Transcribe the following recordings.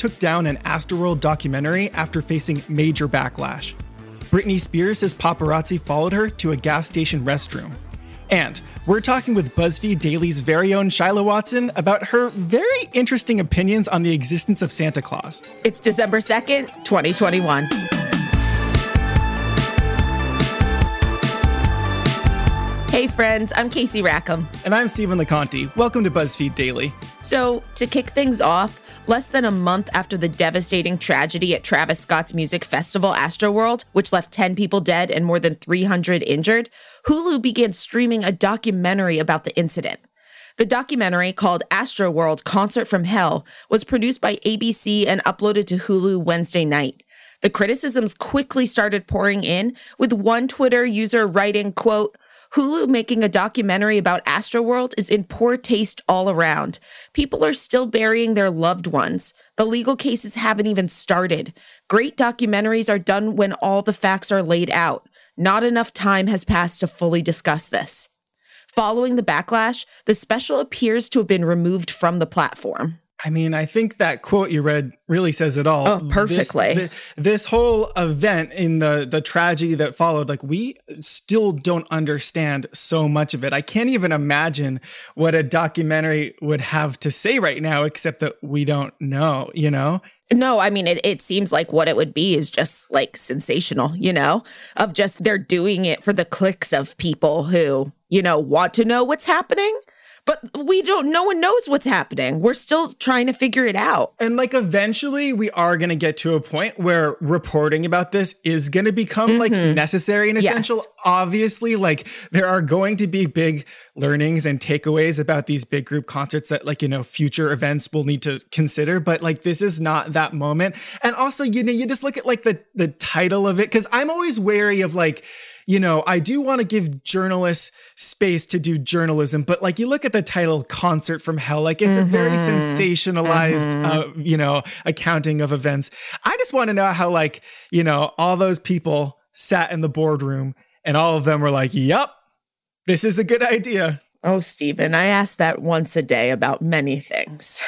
took down an Astroworld documentary after facing major backlash. Britney Spears says paparazzi followed her to a gas station restroom. And we're talking with BuzzFeed Daily's very own Shyla Watson about her very interesting opinions on the existence of Santa Claus. It's December 2nd, 2021. Hey friends, I'm Casey Rackham. And I'm Stephen LeConte. Welcome to BuzzFeed Daily. So, to kick things off, less than a month after the devastating tragedy at Travis Scott's music festival Astroworld, which left 10 people dead and more than 300 injured, Hulu began streaming a documentary about the incident. The documentary, called Astroworld: Concert from Hell, was produced by ABC and uploaded to Hulu Wednesday night. The criticisms quickly started pouring in, with one Twitter user writing, quote, "Hulu making a documentary about Astroworld is in poor taste all around. People are still burying their loved ones. The legal cases haven't even started. Great documentaries are done when all the facts are laid out. Not enough time has passed to fully discuss this." Following the backlash, the special appears to have been removed from the platform. I mean, I think that quote you read really says it all. Oh, perfectly. This whole event in the tragedy that followed, like, we still don't understand so much of it. I can't even imagine what a documentary would have to say right now, except that we don't know, you know? No, I mean, it seems like what it would be is just like sensational, you know, of just they're doing it for the clicks of people who, you know, want to know what's happening. But no one knows what's happening. We're still trying to figure it out. And like eventually we are going to get to a point where reporting about this is going to become like necessary and essential. Yes. Obviously, like there are going to be big learnings and takeaways about these big group concerts that, like, you know, future events will need to consider. But like this is not that moment. And also, you know, you just look at like the title of it, because I'm always wary of like, you know, I do want to give journalists space to do journalism, but like you look at the title Concert from Hell, like it's a very sensationalized, you know, accounting of events. I just want to know how, like, you know, all those people sat in the boardroom and all of them were like, yup, this is a good idea. Oh, Stephen, I ask that once a day about many things.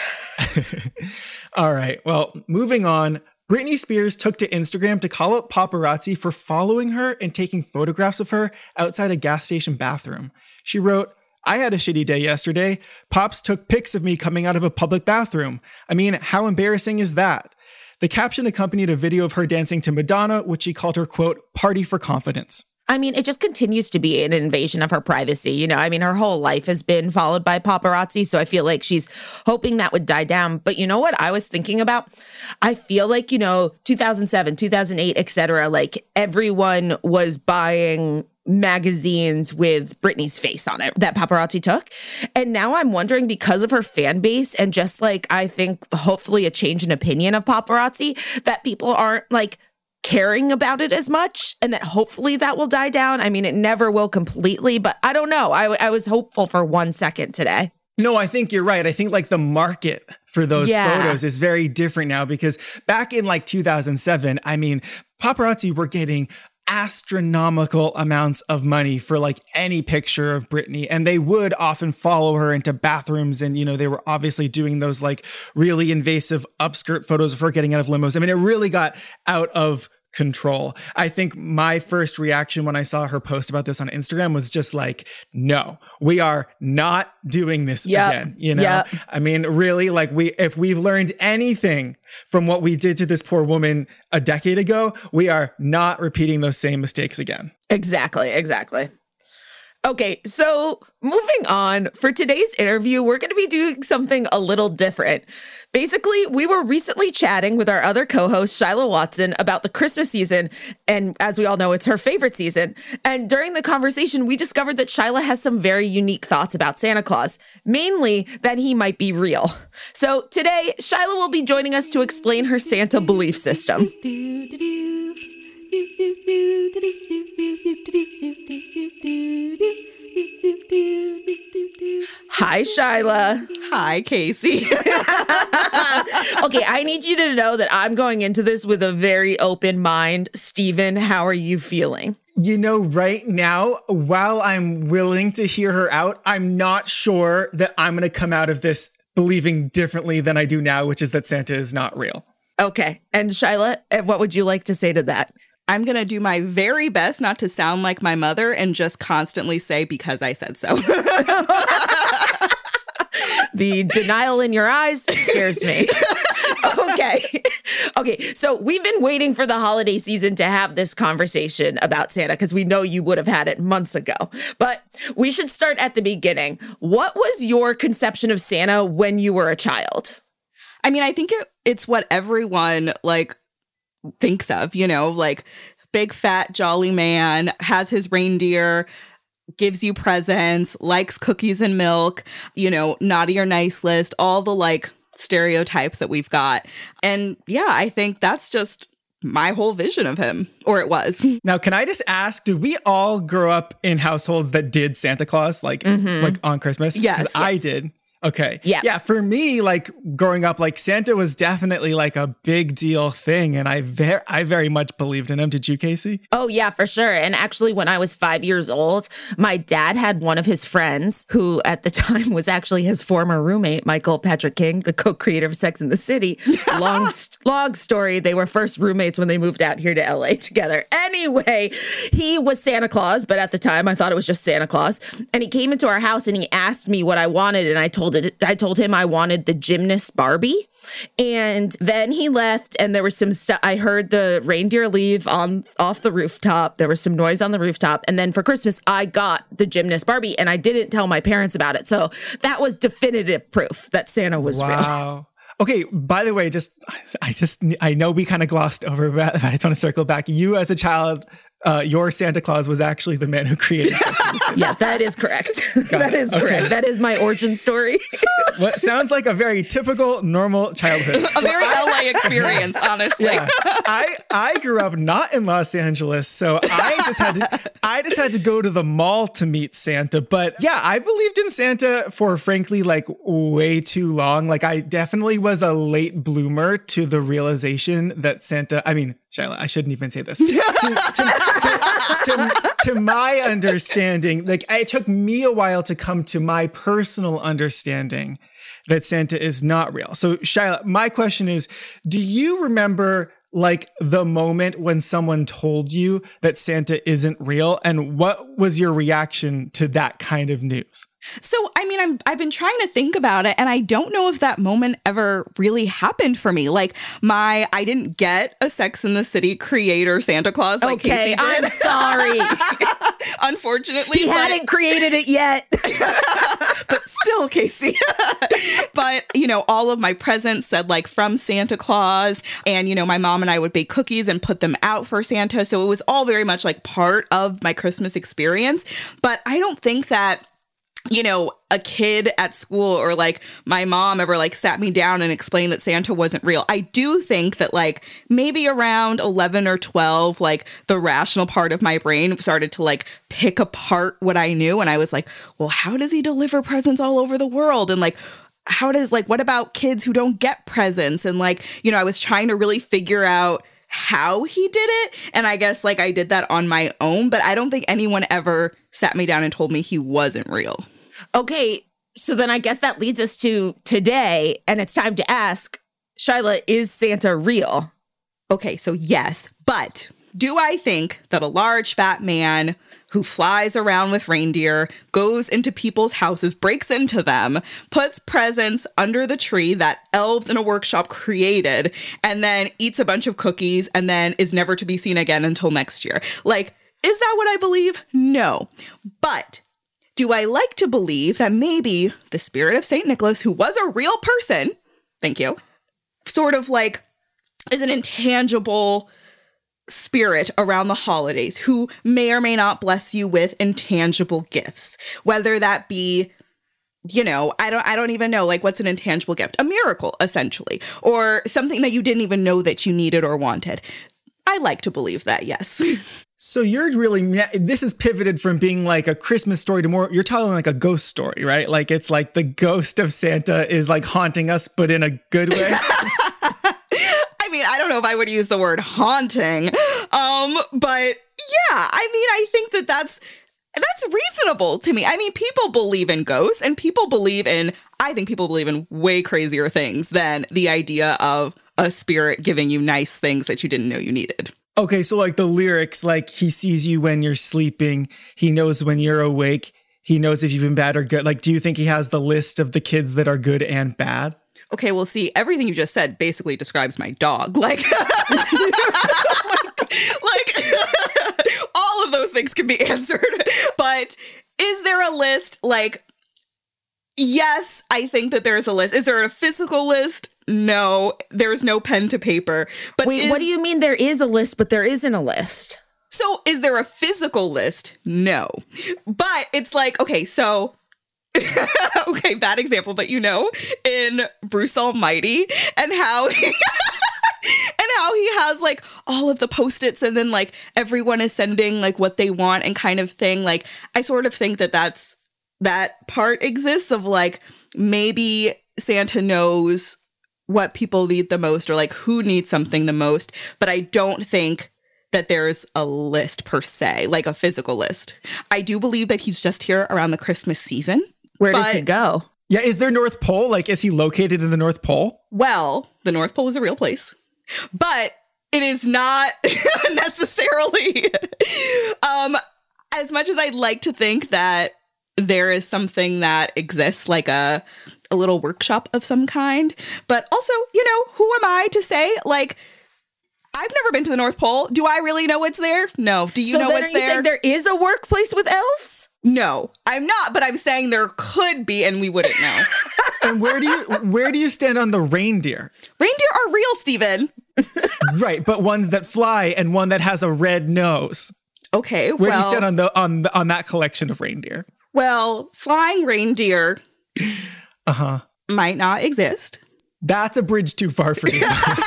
All right. Well, moving on. Britney Spears took to Instagram to call out paparazzi for following her and taking photographs of her outside a gas station bathroom. She wrote, "I had a shitty day yesterday. Pops took pics of me coming out of a public bathroom. I mean, how embarrassing is that?" The caption accompanied a video of her dancing to Madonna, which she called her, quote, "party for confidence." I mean, it just continues to be an invasion of her privacy. You know, I mean, her whole life has been followed by paparazzi. So I feel like she's hoping that would die down. But you know what I was thinking about? I feel like, you know, 2007, 2008, et cetera, like everyone was buying magazines with Britney's face on it that paparazzi took. And now I'm wondering, because of her fan base and just like, I think hopefully a change in opinion of paparazzi, that people aren't like caring about it as much, and that hopefully that will die down. I mean, it never will completely, but I don't know. I was hopeful for 1 second today. No, I think you're right. I think like the market for those photos is very different now, because back in like 2007, I mean, paparazzi were getting astronomical amounts of money for like any picture of Britney, and they would often follow her into bathrooms, and you know, they were obviously doing those like really invasive upskirt photos of her getting out of limos. I mean, it really got out of control. I think my first reaction when I saw her post about this on Instagram was just like, no, we are not doing this again. You know, I mean, really, like if we've learned anything from what we did to this poor woman a decade ago, we are not repeating those same mistakes again. Exactly. Okay, so moving on, for today's interview, we're going to be doing something a little different. Basically, we were recently chatting with our other co-host, Shyla Watson, about the Christmas season, and as we all know, it's her favorite season. And during the conversation, we discovered that Shyla has some very unique thoughts about Santa Claus, mainly that he might be real. So today, Shyla will be joining us to explain her Santa belief system. Hi, Shyla. Hi, Casey. Okay, I need you to know that I'm going into this with a very open mind. Stephen, how are you feeling? You know, right now, while I'm willing to hear her out, I'm not sure that I'm going to come out of this believing differently than I do now, which is that Santa is not real. Okay. And Shyla, what would you like to say to that? I'm going to do my very best not to sound like my mother and just constantly say, because I said so. The denial in your eyes scares me. Okay. So we've been waiting for the holiday season to have this conversation about Santa because we know you would have had it months ago. But we should start at the beginning. What was your conception of Santa when you were a child? I mean, I think it's what everyone like thinks of, you know, like big, fat, jolly man, has his reindeer, gives you presents, likes cookies and milk, you know, naughty or nice list, all the like stereotypes that we've got. And yeah, I think that's just my whole vision of him, or it was. Now, can I just ask, did we all grow up in households that did Santa Claus like on Christmas? Yes. 'Cause I did. Okay. Yeah. Yeah. For me, like growing up, like Santa was definitely like a big deal thing. And I very much believed in him. Did you, Casey? Oh, yeah, for sure. And actually, when I was 5 years old, my dad had one of his friends who at the time was actually his former roommate, Michael Patrick King, the co-creator of Sex and the City. Long story. They were first roommates when they moved out here to LA together. Anyway, he was Santa Claus, but at the time I thought it was just Santa Claus. And he came into our house and he asked me what I wanted. And I told him I wanted the gymnast Barbie. And then he left and there was some stuff. I heard the reindeer leave off the rooftop. There was some noise on the rooftop. And then for Christmas, I got the gymnast Barbie and I didn't tell my parents about it. So that was definitive proof that Santa was real. Wow. Okay, by the way, I know we kind of glossed over that, but I just want to circle back. You as a child, your Santa Claus was actually the man who created Sex and the City. Yeah, that is correct. That is correct. That is my origin story. What sounds like a very typical, normal childhood. A very LA experience, honestly. Yeah. I grew up not in Los Angeles, so I just had to go to the mall to meet Santa. But yeah, I believed in Santa for frankly like way too long. Like I definitely was a late bloomer to the realization that Santa, I mean, Shyla, I shouldn't even say this. To my understanding, like it took me a while to come to my personal understanding that Santa is not real. So Shyla, my question is, do you remember like the moment when someone told you that Santa isn't real? And what was your reaction to that kind of news? So, I mean, I've been trying to think about it, and I don't know if that moment ever really happened for me. Like, I didn't get a Sex and the City creator Santa Claus like Casey did. I'm sorry. Unfortunately. He hadn't created it yet. But still, Casey. But, you know, all of my presents said, like, from Santa Claus, and, you know, my mom and I would bake cookies and put them out for Santa. So it was all very much, like, part of my Christmas experience. But I don't think that, you know, a kid at school or like my mom ever like sat me down and explained that Santa wasn't real. I do think that like maybe around 11 or 12, like the rational part of my brain started to like pick apart what I knew. And I was like, well, how does he deliver presents all over the world? And like, what about kids who don't get presents? And like, you know, I was trying to really figure out how he did it. And I guess like I did that on my own, but I don't think anyone ever sat me down and told me he wasn't real. Okay, so then I guess that leads us to today, and it's time to ask, Shyla, is Santa real? Okay, so yes, but do I think that a large fat man who flies around with reindeer, goes into people's houses, breaks into them, puts presents under the tree that elves in a workshop created, and then eats a bunch of cookies and then is never to be seen again until next year? Like, is that what I believe? No. But do I like to believe that maybe the spirit of St. Nicholas, who was a real person, thank you, sort of like is an intangible spirit around the holidays who may or may not bless you with intangible gifts, whether that be, you know, I don't even know, like, what's an intangible gift? A miracle, essentially, or something that you didn't even know that you needed or wanted. I like to believe that, yes. So you're really, this is pivoted from being like a Christmas story to more, you're telling like a ghost story, right? Like it's like the ghost of Santa is like haunting us, but in a good way. I mean, I don't know if I would use the word haunting, but yeah, I mean, I think that That's reasonable to me. I mean, people believe in ghosts and I think people believe in way crazier things than the idea of a spirit giving you nice things that you didn't know you needed. Okay, so like the lyrics, like he sees you when you're sleeping, he knows when you're awake, he knows if you've been bad or good. Like, do you think he has the list of the kids that are good and bad? Okay, well, see, everything you just said basically describes my dog. Like, all of those things can be answered. But is there a list? Like, yes, I think that there's a list. Is there a physical list? No, there's no pen to paper. But wait, what do you mean there is a list, but there isn't a list? So is there a physical list? No. But it's like, okay, so... okay, bad example, but in Bruce Almighty and how he has like all of the Post-its and then like everyone is sending like what they want and kind of thing. Like, I sort of think that part exists of like maybe Santa knows what people need the most or like who needs something the most, but I don't think that there's a list per se, like a physical list. I do believe that he's just here around the Christmas season. Where does he go? Yeah, is there North Pole? Like, is he located in the North Pole? Well, the North Pole is a real place, but it is not necessarily as much as I'd like to think that there is something that exists, like a little workshop of some kind. But also, who am I to say, like, I've never been to the North Pole. Do I really know what's there? No. Do you know what's there? So then are you saying there is a workplace with elves? No, I'm not, but I'm saying there could be and we wouldn't know. And where do you stand on the reindeer? Reindeer are real, Stephen. Right, but ones that fly and one that has a red nose. Okay, Where do you stand on that collection of reindeer? Well, flying reindeer might not exist. That's a bridge too far for you.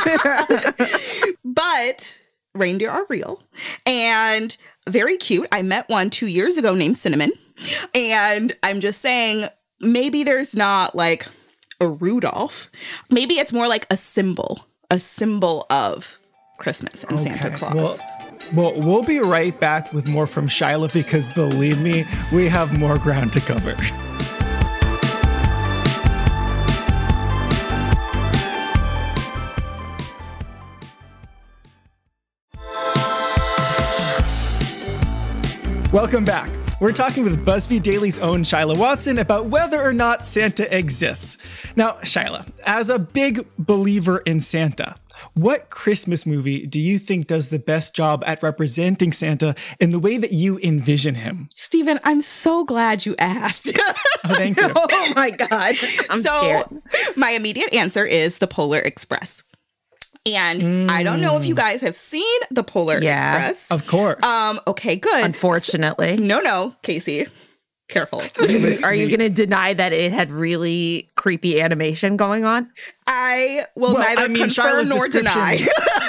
But reindeer are real and very cute. I met one 2 years ago named Cinnamon. And I'm just saying, maybe there's not like a Rudolph. Maybe it's more like a symbol of Christmas and Santa Claus. Well, we'll be right back with more from Shyla because believe me, we have more ground to cover. Welcome back. We're talking with BuzzFeed Daily's own Shyla Watson about whether or not Santa exists. Now, Shyla, as a big believer in Santa, what Christmas movie do you think does the best job at representing Santa in the way that you envision him? Stephen, I'm so glad you asked. Oh, thank you. Oh my God. I'm scared. My immediate answer is The Polar Express. And I don't know if you guys have seen The Polar Express. Of course. Okay, good. Unfortunately. No, Casey. Careful. Are you going to deny that it had really creepy animation going on? I will neither confirm nor deny.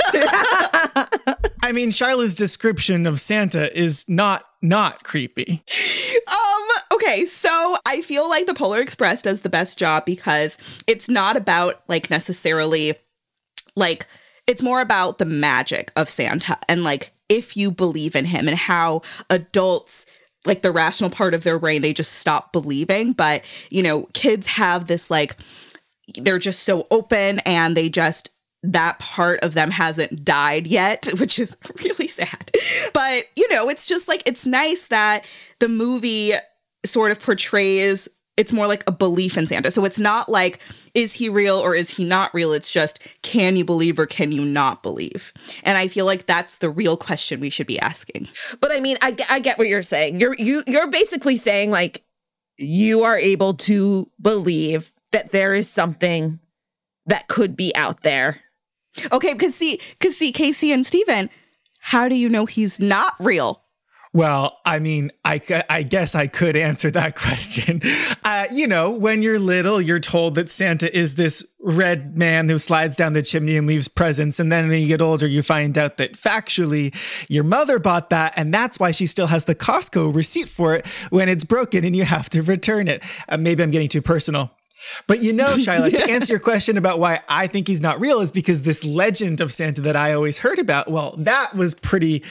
I mean, Shyla's description of Santa is not creepy. Okay, so I feel like The Polar Express does the best job because it's not about like necessarily like, it's more about the magic of Santa and like if you believe in him and how adults, like the rational part of their brain, they just stop believing. But, kids have this like, they're just so open and that part of them hasn't died yet, which is really sad. But, it's just like, it's nice that the movie sort of portrays, it's more like a belief in Santa. So it's not like, is he real or is he not real? It's just, can you believe or can you not believe? And I feel like that's the real question we should be asking. But I mean, I get what you're saying. You're basically saying like, you are able to believe that there is something that could be out there. Okay, because see, Casey and Stephen, how do you know he's not real? Well, I mean, I guess I could answer that question. When you're little, you're told that Santa is this red man who slides down the chimney and leaves presents. And then when you get older, you find out that factually your mother bought that. And that's why she still has the Costco receipt for it when it's broken and you have to return it. Maybe I'm getting too personal. But Shyla, to answer your question about why I think he's not real is because this legend of Santa that I always heard about, well, that was pretty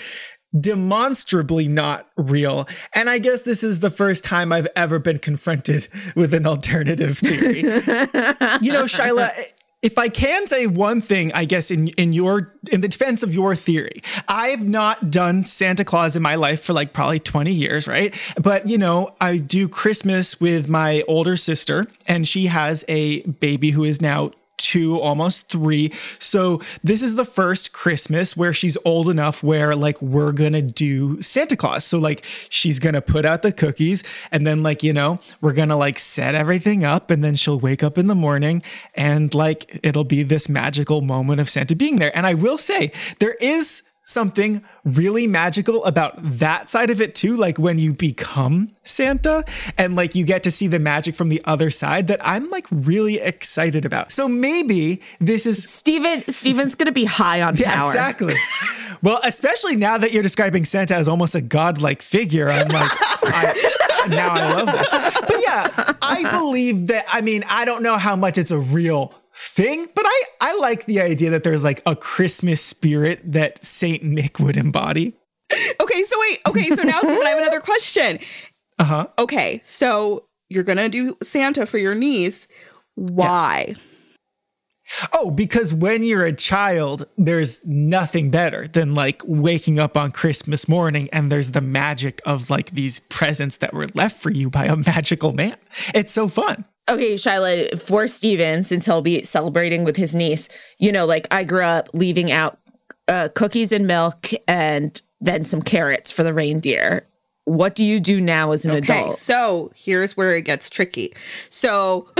demonstrably not real. And I guess this is the first time I've ever been confronted with an alternative theory. Shyla, if I can say one thing, I guess in the defense of your theory, I've not done Santa Claus in my life for like probably 20 years, right? But I do Christmas with my older sister, and she has a baby who is now 2, almost 3. So this is the first Christmas where she's old enough where like we're gonna do Santa Claus. So like she's gonna put out the cookies, and then like, we're gonna like set everything up, and then she'll wake up in the morning and like it'll be this magical moment of Santa being there. And I will say there is something really magical about that side of it too, like when you become Santa and like you get to see the magic from the other side, that I'm like really excited about. So maybe this is Steven's gonna be high on power. Yeah, exactly. Well, especially now that you're describing Santa as almost a godlike figure, I'm like, now I love this. But yeah, I believe that. I mean, I don't know how much it's a real thing, but I like the idea that there's like a Christmas spirit that Saint Nick would embody. Okay, so now Stephen, I have another question. Okay, so you're gonna do Santa for your niece. Why? Yes. Oh, because when you're a child, there's nothing better than like waking up on Christmas morning and there's the magic of like these presents that were left for you by a magical man. It's so fun. Okay, Shyla, for Steven, since he'll be celebrating with his niece, like I grew up leaving out cookies and milk and then some carrots for the reindeer. What do you do now as an adult? So here's where it gets tricky. So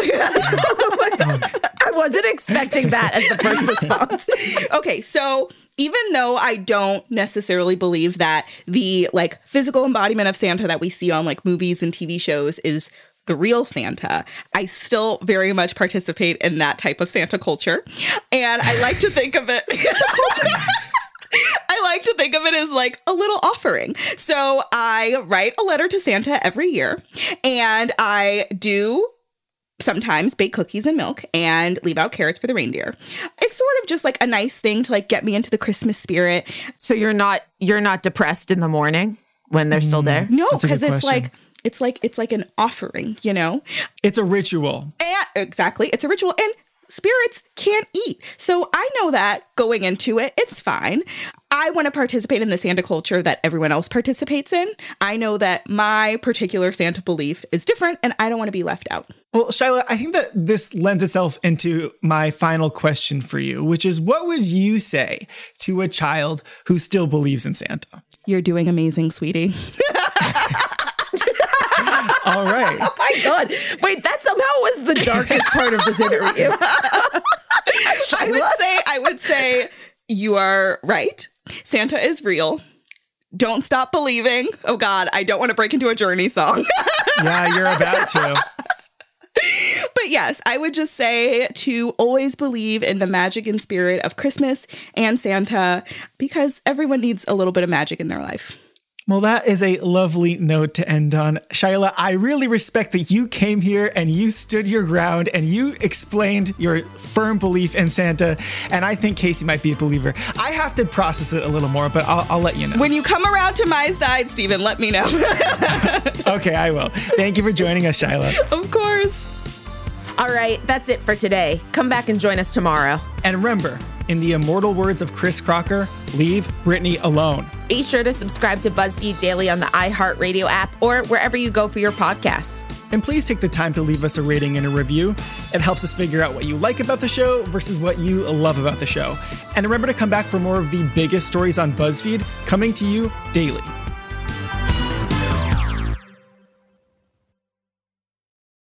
I wasn't expecting that as the first response. Okay, so even though I don't necessarily believe that the like physical embodiment of Santa that we see on like movies and TV shows is the real Santa, I still very much participate in that type of Santa culture. And I like to think of it I like to think of it as like a little offering. So I write a letter to Santa every year, and I do sometimes bake cookies and milk and leave out carrots for the reindeer. It's sort of just like a nice thing to like get me into the Christmas spirit. So you're not depressed in the morning when they're still there? No, because it's like an offering, It's a ritual. Exactly. It's a ritual. And spirits can't eat. So I know that going into it, it's fine. I want to participate in the Santa culture that everyone else participates in. I know that my particular Santa belief is different, and I don't want to be left out. Well, Shyla, I think that this lends itself into my final question for you, which is, what would you say to a child who still believes in Santa? You're doing amazing, sweetie. All right. Oh my God. Wait, that somehow was the darkest part of this interview. I would say you are right. Santa is real. Don't stop believing. Oh God, I don't want to break into a Journey song. Yeah, you're about to. But yes, I would just say to always believe in the magic and spirit of Christmas and Santa, because everyone needs a little bit of magic in their life. Well, that is a lovely note to end on. Shyla, I really respect that you came here and you stood your ground and you explained your firm belief in Santa. And I think Casey might be a believer. I have to process it a little more, but I'll let you know. When you come around to my side, Stephen, let me know. Okay, I will. Thank you for joining us, Shyla. Of course. All right, that's it for today. Come back and join us tomorrow. And remember, in the immortal words of Chris Crocker, leave Brittany alone. Be sure to subscribe to BuzzFeed Daily on the iHeartRadio app or wherever you go for your podcasts. And please take the time to leave us a rating and a review. It helps us figure out what you like about the show versus what you love about the show. And remember to come back for more of the biggest stories on BuzzFeed, coming to you daily.